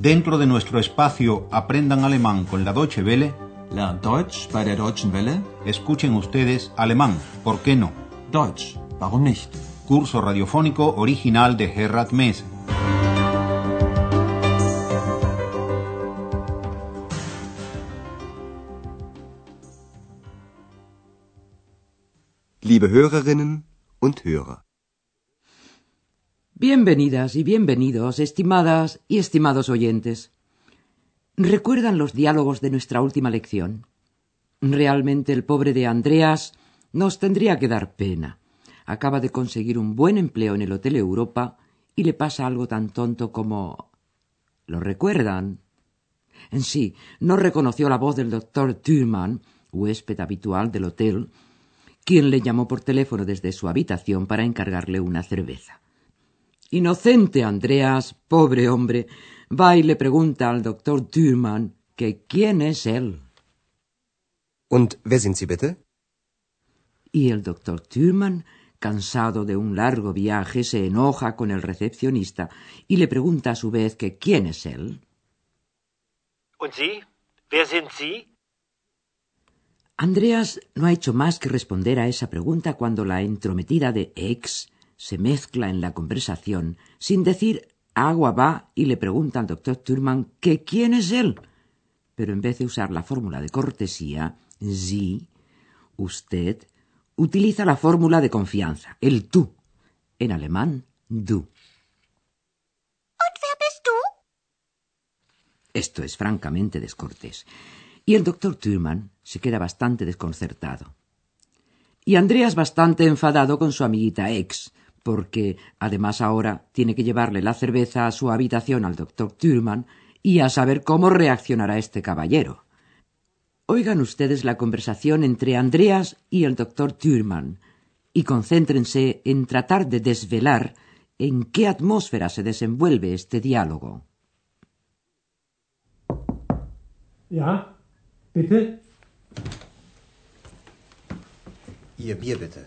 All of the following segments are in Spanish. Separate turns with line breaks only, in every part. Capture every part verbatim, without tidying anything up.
Dentro de nuestro espacio Aprendan Alemán con la Deutsche Welle,
Lernt Deutsch bei der Deutschen Welle.
escuchen ustedes alemán, ¿por qué no?
Deutsch, warum nicht?
Curso radiofónico original de Gerhard Mese.
Liebe Hörerinnen und Hörer.
Bienvenidas y bienvenidos, estimadas y estimados oyentes. ¿Recuerdan los diálogos de nuestra última lección? Realmente el pobre de Andreas nos tendría que dar pena. Acaba de conseguir un buen empleo en el Hotel Europa y le pasa algo tan tonto como... ¿Lo recuerdan? En sí, no reconoció la voz del doctor Thürmann, huésped habitual del hotel, quien le llamó por teléfono desde su habitación para encargarle una cerveza. Inocente Andreas, pobre hombre, va y le pregunta al doctor Thürmann que quién es él.
Und wer sind Sie bitte?
Y el doctor Thürmann, cansado de un largo viaje, se enoja con el recepcionista y le pregunta a su vez que quién es él.
Und Sie? Wer sind Sie?
Andreas no ha hecho más que responder a esa pregunta cuando la entrometida de X se mezcla en la conversación sin decir agua va y le pregunta al doctor Thürmann que quién es él. Pero en vez de usar la fórmula de cortesía, Sie, usted, utiliza la fórmula de confianza, el tú. En alemán, du.
Und wer bist du?
Esto es francamente descortés. Y el doctor Thürmann se queda bastante desconcertado. Y Andreas bastante enfadado con su amiguita X, porque además ahora tiene que llevarle la cerveza a su habitación al doctor Thürmann y a saber cómo reaccionará este caballero. Oigan ustedes la conversación entre Andreas y el doctor Thürmann y concéntrense en tratar de desvelar en qué atmósfera se desenvuelve este diálogo.
Ja, bitte?
Ihr Bier bitte.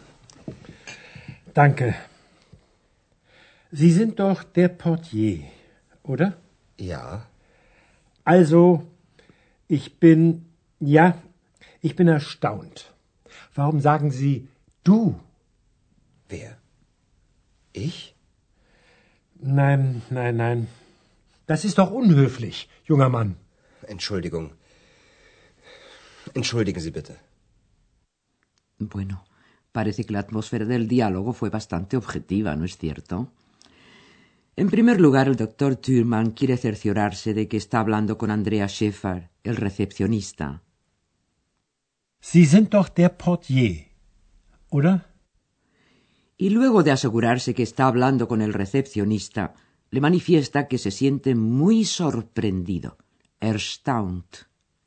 Danke. Sie sind doch der Portier, oder?
Ja.
Also, ich bin, ja, ich bin erstaunt. Warum sagen Sie du?
Wer? Ich?
Nein, nein, nein. Das ist doch unhöflich, junger Mann.
Entschuldigung. Entschuldigen Sie bitte.
Bueno, parece que la atmósfera del diálogo fue bastante objetiva, ¿no es cierto? En primer lugar, el doctor Thürmann quiere cerciorarse de que está hablando con Andreas Schäfer, el recepcionista.
Sie sind doch der Portier, oder?
Y luego de asegurarse que está hablando con el recepcionista, le manifiesta que se siente muy sorprendido, erstaunt.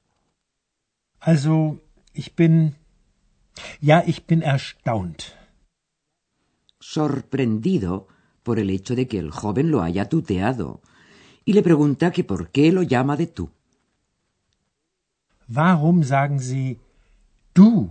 Also, ich bin... Ja, ich bin erstaunt.
Sorprendido por el hecho de que el joven lo haya tuteado, y le pregunta que por qué lo llama de tú.
Warum sagen Sie du?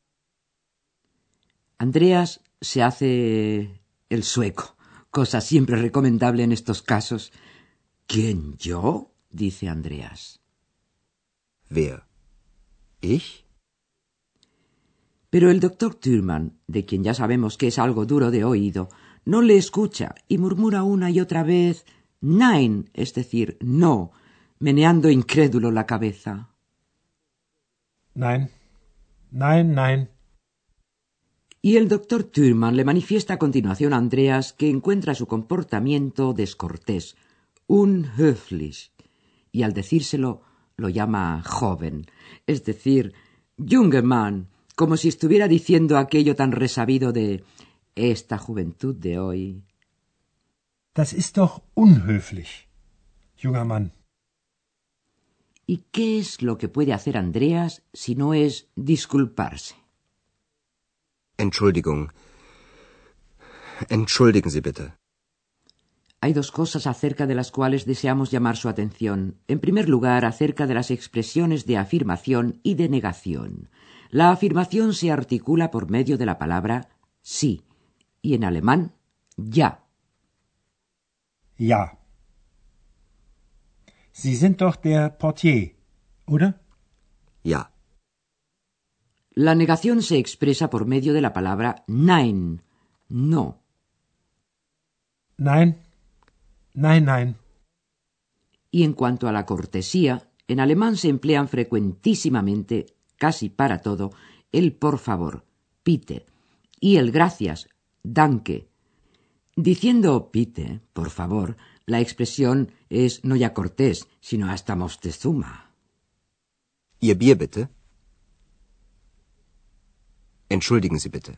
Andreas se hace el sueco, cosa siempre recomendable en estos casos. ¿Quién, yo? Dice Andreas.
Wer? Ich?
Pero el doctor Thürmann, de quien ya sabemos que es algo duro de oído, no le escucha y murmura una y otra vez nein, es decir, no, meneando incrédulo la cabeza.
Nein, nein, nein.
Y el doctor Thürmann le manifiesta a continuación a Andreas que encuentra su comportamiento descortés, unhöflich, y al decírselo lo llama joven, es decir, junger Mann, como si estuviera diciendo aquello tan resabido de esta juventud de hoy.
Das ist doch unhöflich, junger Mann.
¿Y qué es lo que puede hacer Andreas si no es disculparse?
Entschuldigung. Entschuldigen Sie bitte.
Hay dos cosas acerca de las cuales deseamos llamar su atención. En primer lugar, acerca de las expresiones de afirmación y de negación. La afirmación se articula por medio de la palabra sí, y en alemán, ja.
Ja. Sie sind doch der Portier, oder?
Ja.
La negación se expresa por medio de la palabra nein, no.
Nein. Nein, nein.
Y en cuanto a la cortesía, en alemán se emplean frecuentísimamente, casi para todo, el por favor, bitte, y el gracias, danke. Diciendo bitte, por favor, la expresión es no ya cortés, sino hasta Moctezuma.
Ihr Bier bitte? Entschuldigen Sie bitte.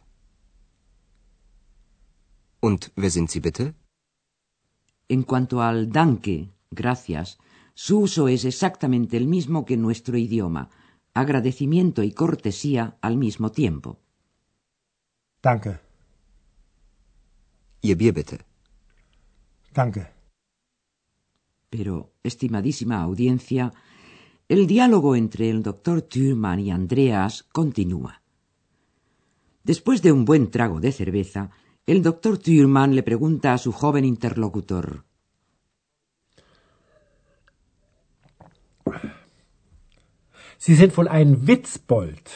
Und wer sind Sie bitte?
En cuanto al danke, gracias, su uso es exactamente el mismo que en nuestro idioma, agradecimiento y cortesía al mismo tiempo.
Danke.
Ihr Bier bitte.
Danke.
Pero, estimadísima audiencia, el diálogo entre el doctor Thürmann y Andreas continúa. Después de un buen trago de cerveza, el doctor Thürmann le pregunta a su joven interlocutor:
Sie sind wohl ein Witzbold.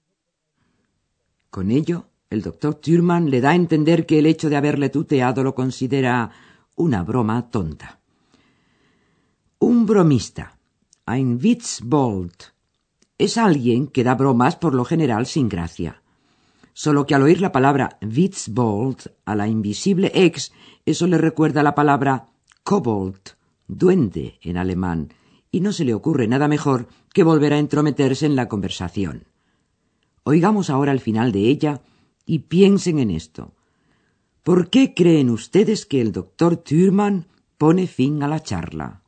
Con ello, el doctor Thürmann le da a entender que el hecho de haberle tuteado lo considera una broma tonta. Un bromista, ein Witzbold, es alguien que da bromas por lo general sin gracia. Solo que al oír la palabra Witzbold a la invisible ex, eso le recuerda la palabra Kobold, duende en alemán, y no se le ocurre nada mejor que volver a entrometerse en la conversación. Oigamos ahora el final de ella y piensen en esto. ¿Por qué creen ustedes que el doctor Thürmann pone fin a la charla?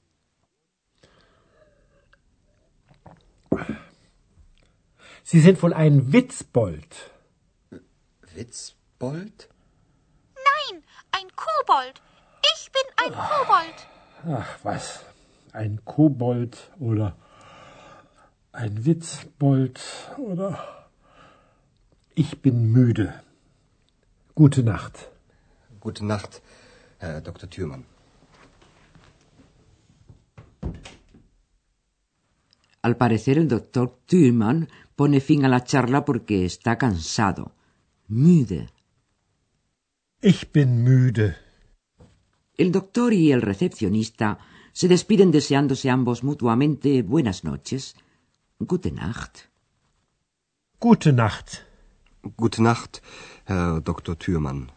Sie sind wohl ein Witzbold.
Witzbold?
Nein, ein Kobold. Ich bin ein Kobold.
Ach, was? Ein Kobold oder ein Witzbold oder... Ich bin müde. Gute Nacht.
Gute Nacht, Herr Doktor Thürmann.
Al parecer el doctor Thürmann pone fin a la charla porque está cansado. Müde.
Ich bin müde.
El doctor y el recepcionista se despiden deseándose ambos mutuamente buenas noches. Gute Nacht.
Gute Nacht.
Gute Nacht, Herr Doktor Thürmann.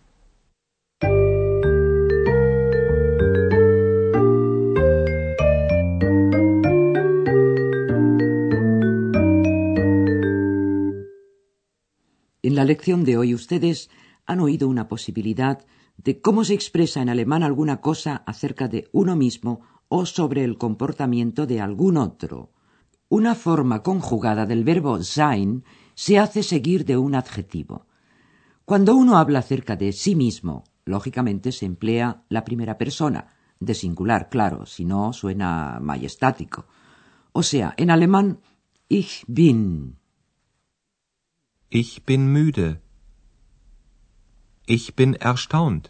En la lección de hoy ustedes han oído una posibilidad de cómo se expresa en alemán alguna cosa acerca de uno mismo o sobre el comportamiento de algún otro. Una forma conjugada del verbo sein se hace seguir de un adjetivo. Cuando uno habla acerca de sí mismo, lógicamente se emplea la primera persona, de singular, claro, si no suena majestático. O sea, en alemán, ich bin.
Ich bin müde. Ich bin erstaunt.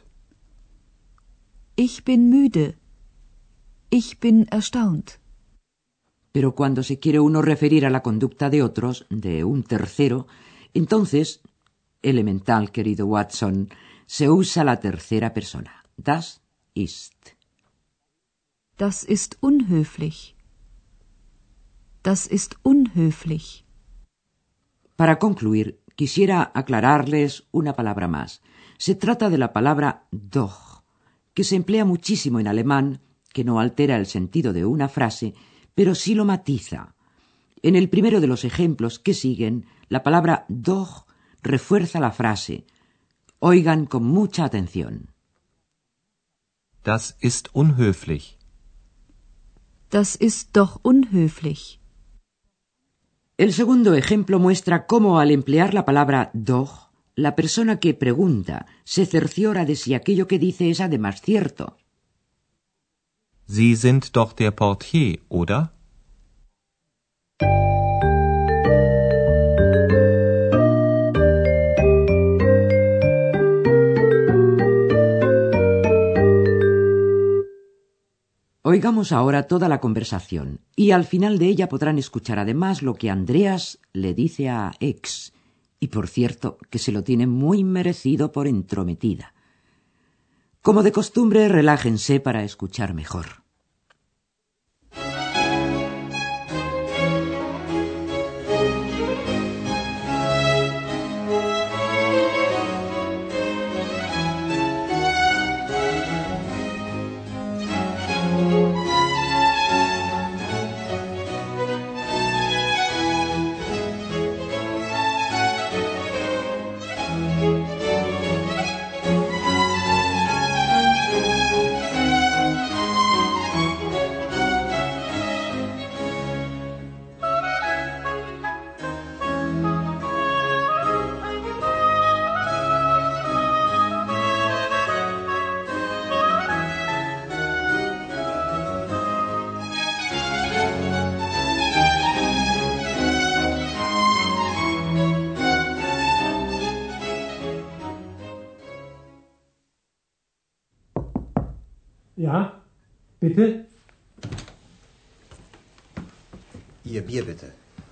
Ich bin müde. Ich bin erstaunt.
Pero cuando se quiere uno referir a la conducta de otros, de un tercero, entonces, elemental, querido Watson, se usa la tercera persona. Das ist.
Das ist unhöflich. Das ist unhöflich.
Para concluir, quisiera aclararles una palabra más. Se trata de la palabra doch, que se emplea muchísimo en alemán, que no altera el sentido de una frase, pero sí lo matiza. En el primero de los ejemplos que siguen, la palabra doch refuerza la frase. Oigan con mucha atención.
Das ist unhöflich.
Das ist doch unhöflich.
El segundo ejemplo muestra cómo al emplear la palabra doch, la persona que pregunta se cerciora de si aquello que dice es además cierto.
Sie sind doch der Portier, oder?
Oigamos ahora toda la conversación, y al final de ella podrán escuchar además lo que Andreas le dice a X, y por cierto que se lo tiene muy merecido por entrometida. Como de costumbre, relájense para escuchar mejor.
Ja, bitte?
Ihr Bier bitte.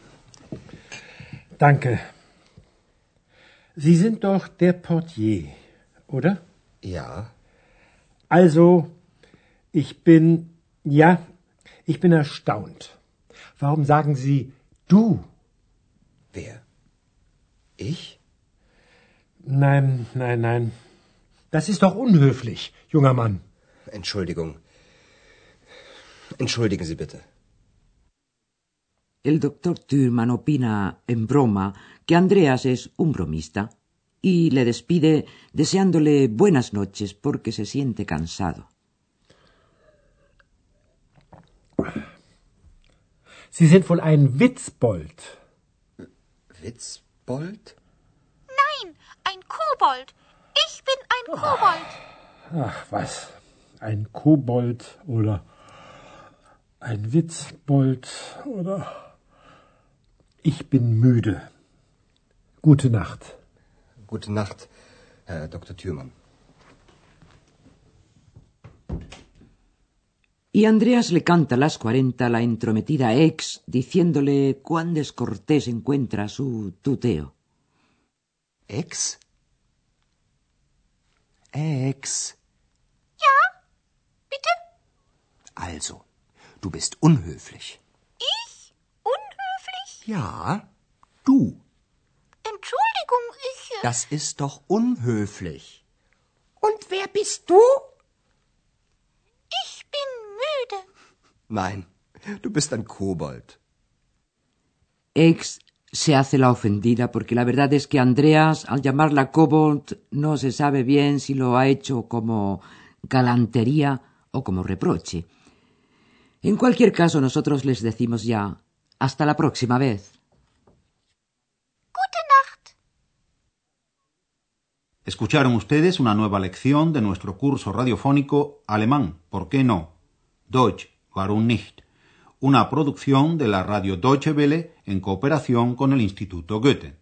Danke. Sie sind doch der Portier, oder?
Ja.
Also, ich bin, ja, ich bin erstaunt. Warum sagen Sie du?
Wer? Ich?
Nein, nein, nein. Das ist doch unhöflich, junger Mann.
Entschuldigung. Entschuldigen Sie bitte.
El doctor Thürmann opina, en broma, que Andreas es un bromista y le despide deseándole buenas noches porque se siente cansado.
Sie sind wohl ein Witzbold.
Witzbold?
Nein, ein Kobold. Ich bin ein Kobold.
Ach, was? Ein Kobold oder ein Witzbold oder... Ich bin müde. Gute Nacht.
Gute Nacht, Herr Doktor Thürmann.
Y Andreas le canta a las cuarenta la entrometida X, diciéndole cuán descortés encuentra su tuteo.
Ex? Ex.
Ja, bitte?
Also, du bist unhöflich.
Ich? Unhöflich?
Ja, du.
Entschuldigung, ich... äh,
Das ist doch unhöflich. Und wer bist du?
Ich bin müde.
Nein, du bist ein Kobold.
X se hace la ofendida porque la verdad es que Andreas, al llamarla kobold, no se sabe bien si lo ha hecho como galantería o como reproche. En cualquier caso, nosotros les decimos ya hasta la próxima vez.
Gute Nacht.
Escucharon ustedes una nueva lección de nuestro curso radiofónico Alemán, ¿por qué no? Deutsch, warum nicht? Una producción de la radio Deutsche Welle en cooperación con el Instituto Goethe.